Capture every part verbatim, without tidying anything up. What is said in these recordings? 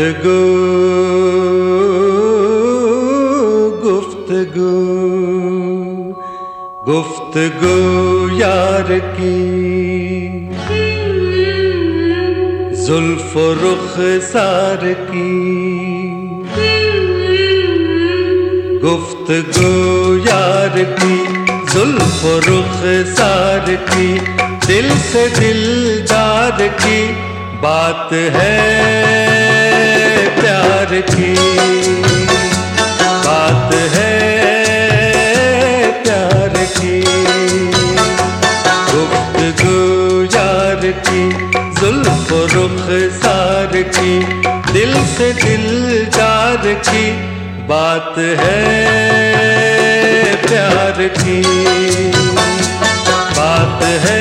गुफ्तगू गुफ्तगू गुफ्तगू यार की, जुल्फ रुखसार की। गुफ्तगू यार की, जुल्फ रुखसार की, दिल से दिलदार की बात है प्यार की, बात है प्यार की। गुफ्तगू यार की, जुल्फ रुखसार की, दिल से दिलदार की बात है प्यार की, बात है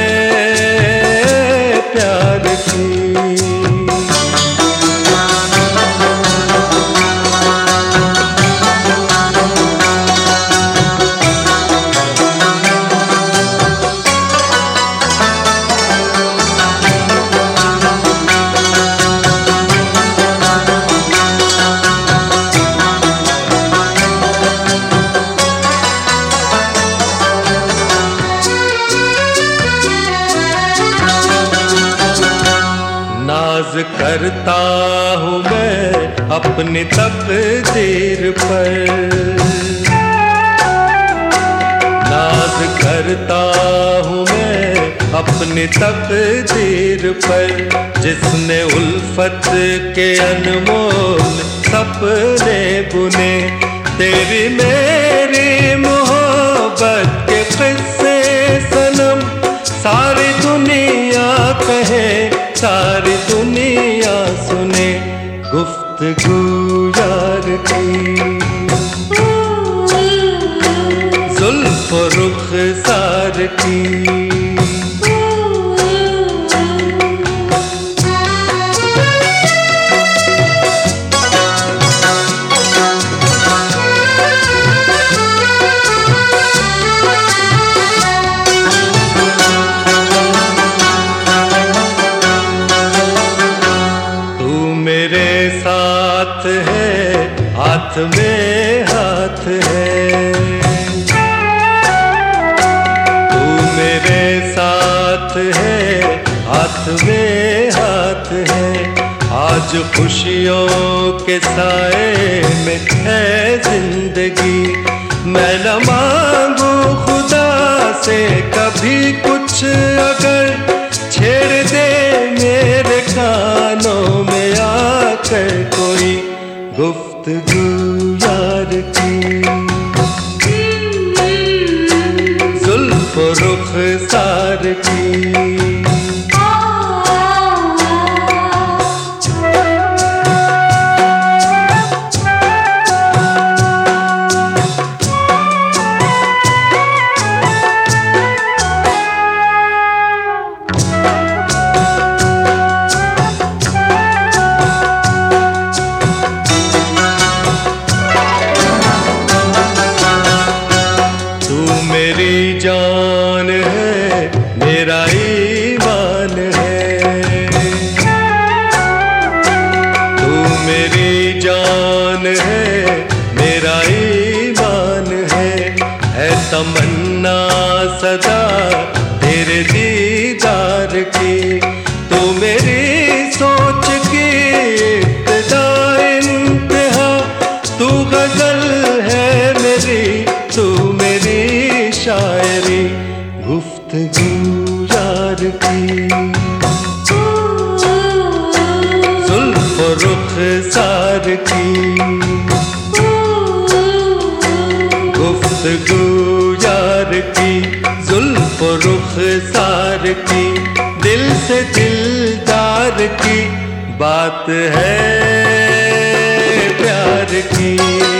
प्यार की। नाज करता हूँ मैं अपनी तकदीर पर, नाज करता हूँ मैं अपनी तकदीर पर, जिसने उल्फत के अनमोल सपने बुने, तेरी मेरी मोहब्बत के किस्से सनम सारी दुनिया कहे, सारी दुनिया सुने। गुफ्तगू यार की, जुल्फ रुखसार की। साथ है हाथ में हाथ है, तू मेरे साथ है हाथ में हाथ है। आज खुशियों के साए में है जिंदगी, मैं न मांगू खुदा से कभी कुछ, अगर छेड़ दे मेरे कानों में आकर कोई। गुफ्तगू यार की, जुल्फ रुखसार की। मेरी जान है मेरा ईमान है, तू मेरी जान है मेरा ईमान है। है तमन्ना सदा तेरे दीदार की, तू मेरी सोच की इब्तिदा इंतहा, तू गजल है मेरी, तू मेरी शायरी। गुफ्तगू यार की, जुल्फ रुखसार की। गुफ्तगू यार की, जुल्फ रुखसार की, दिल से दिलदार की बात है प्यार की।